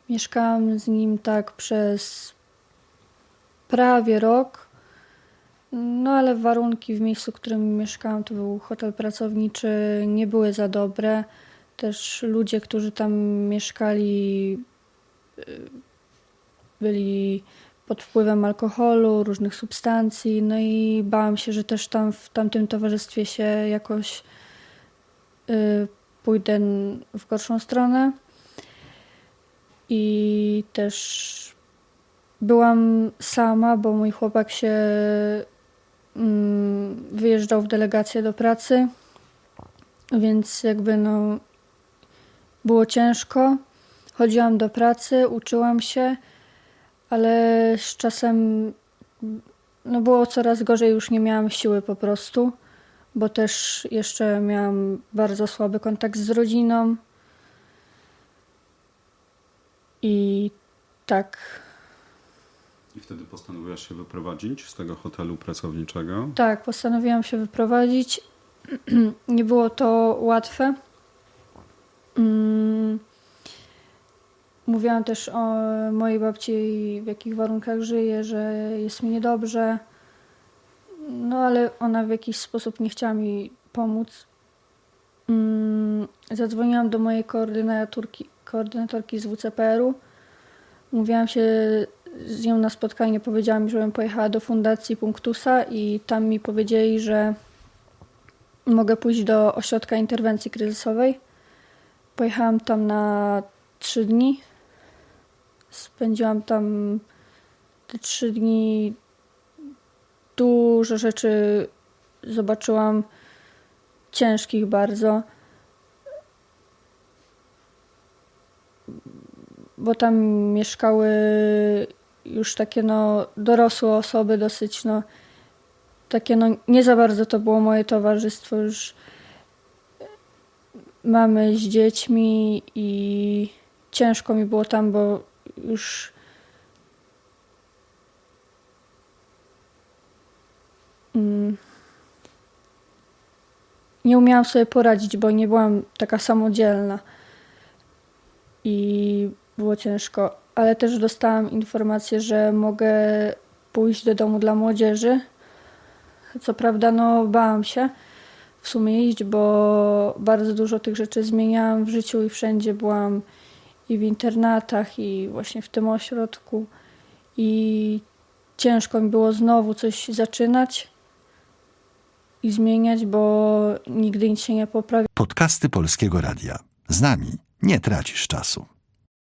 Mieszkałam z nim tak przez prawie rok. No ale warunki w miejscu, w którym mieszkałam, to był hotel pracowniczy, nie były za dobre. Też ludzie, którzy tam mieszkali, byli pod wpływem alkoholu, różnych substancji. No i bałam się, że też tam w tamtym towarzystwie się jakoś pójdę w gorszą stronę. I też byłam sama, bo mój chłopak się wyjeżdżał w delegację do pracy, więc jakby było ciężko. Chodziłam do pracy, uczyłam się, ale z czasem było coraz gorzej, już nie miałam siły po prostu, bo też jeszcze miałam bardzo słaby kontakt z rodziną. I tak. I wtedy postanowiłaś się wyprowadzić z tego hotelu pracowniczego? Tak, postanowiłam się wyprowadzić. Nie było to łatwe. Mówiłam też o mojej babci, w jakich warunkach żyje, że jest mi niedobrze. No ale ona w jakiś sposób nie chciała mi pomóc. Zadzwoniłam do mojej koordynatorki z WCPR-u. Mówiłam się z nią na spotkanie, powiedziała mi, żebym pojechała do Fundacji Punktusa i tam mi powiedzieli, że mogę pójść do ośrodka interwencji kryzysowej. Pojechałam tam na 3 dni. Spędziłam tam te 3 dni. Dużo rzeczy zobaczyłam, ciężkich bardzo. Bo tam mieszkały już takie dorosłe osoby, dosyć takie nie za bardzo to było moje towarzystwo, już mamy z dziećmi i ciężko mi było tam, bo już nie umiałam sobie poradzić, bo nie byłam taka samodzielna i było ciężko, ale też dostałam informację, że mogę pójść do domu dla młodzieży. Co prawda bałam się w sumie iść, bo bardzo dużo tych rzeczy zmieniałam w życiu i wszędzie byłam i w internatach i właśnie w tym ośrodku i ciężko mi było znowu coś zaczynać i zmieniać, bo nigdy nic się nie poprawi. Podcasty Polskiego Radia. Z nami nie tracisz czasu.